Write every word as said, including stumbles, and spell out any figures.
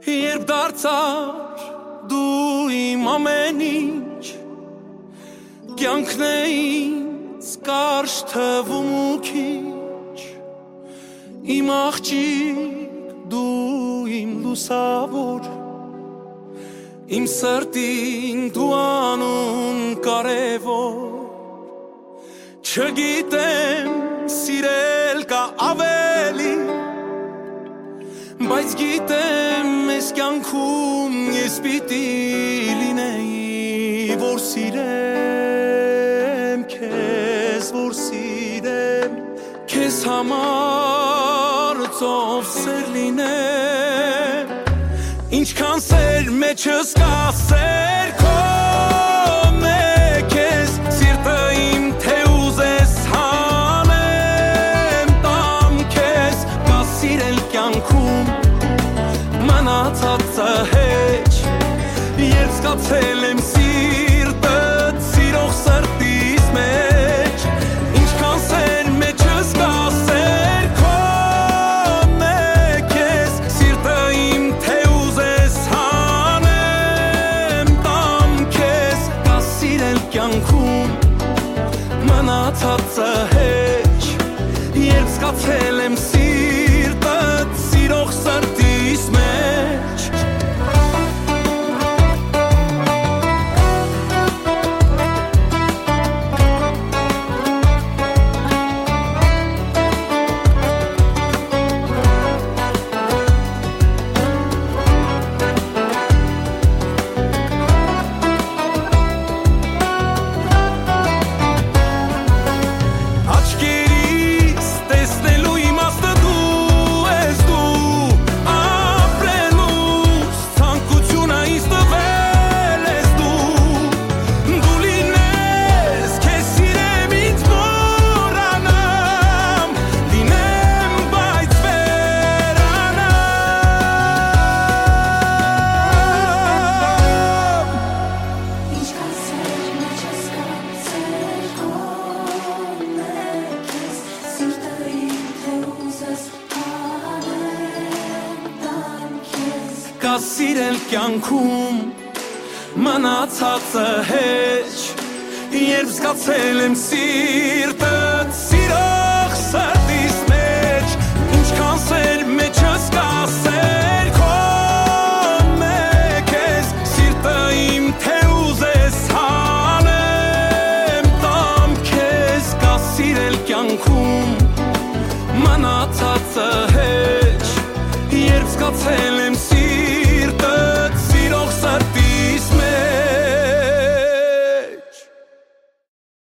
Երբ դարձար դու իմ ամեն ինչ Կյանքն է ինձ կարճ թվում ու քիչ Իմ աղջիկ դու իմ լուսավոր Իմ սրտին դու անուն կարևոր Չգիտեմ սիրել կա ավելի Բայց գիտեմ ես կյանքում ես պիտի լինեի Որ սիրեմ քեզ, որ սիրեմ Քեզ համար ծով սեր լինեմ Ինչքան սեր մեջս կա սեր քո մեկ ես Սիրտը իմ թե ուզես հանեմ տամ քեզ Կա սիրել կյանքում մնացածը հեչ Երբ զգացել եմ սիրտդ սիրող սրտիս մեջ Ինչքան սեր մեջս կա սեր քո մեկ ես Սիրտը իմ թե ուզես հանեմ տամ քեզ Կա սիրել կյանքում մնացածը հեչ Երբ զգացել եմ սիրտդ սիրող սրտիս մեջ Կա սիրել կյանքում մնացածը հեչ Երբ զգացել եմ սիրտդ սիրող սրտիս մեջ Ինչքան սեր մեջս կա սեր քո մեկ ես Սիրտը իմ թե ուզես հանեմ տամ քեզ Կա սիրել կյանքում մնացածը